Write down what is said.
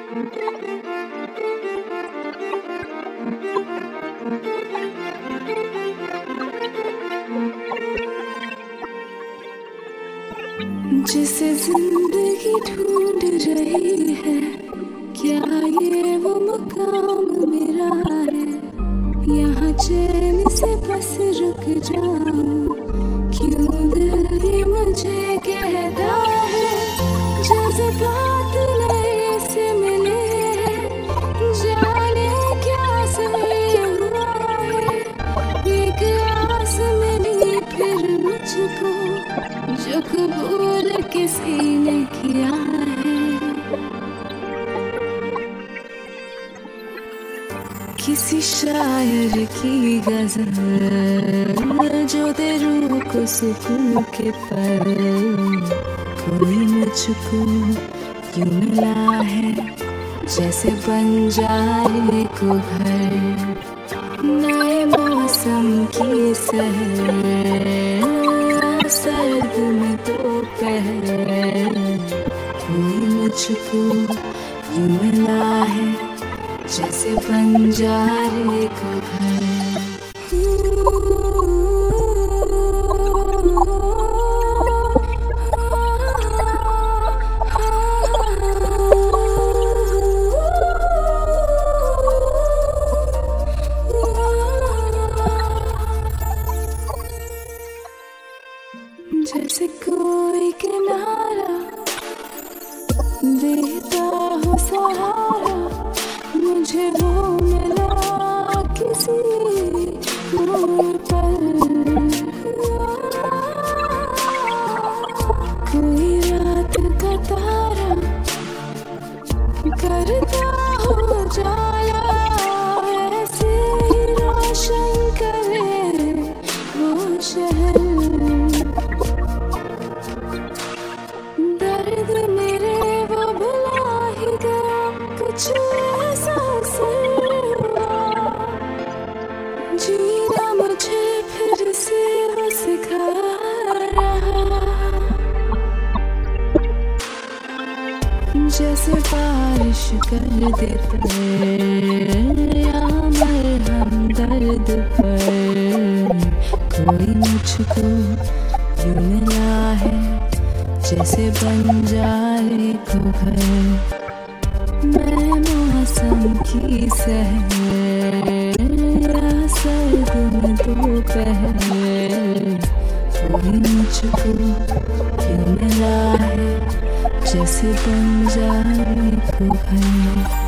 जिसे जिंदगी ढूंढ रही है, क्या ये वो मकाम मेरा है? यहाँ चैन से बस रुक जाऊं, क्यों दिल ये मुझे कहता है जज्बात नए से मिले हैं, जाने क्या सही हुआ है। एक आस मिली फिर मुझको, जो कबूल किसी ने किया है। किसी शायर की गजल जो दे रूह को सुकून के पल, कोई मुझको यूं मिला है जैसे बंजारे को घर। नए मौसम की सहर, सर्द में दोपहर, कोई मुझको यूं मिला है जैसे बंजारे को घर। जैसे कोई किनारा देता हो सहारा, मुझे वो मिला किसी मोड़ पर। कोई रात का तारा करता हो जाला, ऐसे ही रोशन करे वो शहर। दर्द मेरे वो भुला ही गया, कुछ एहसास हुआ, जीना मुझे फिर से वो सिखा रहा। जैसे बारिश कर देते या मरहम दर्द पर, कोई मुझको यूं मिला है जैसे बंजारे को घर। मैं मौसम की सहर, सर्द में दोपहर, कोई मुझको यूं मिला है जैसे बंजारे को घर।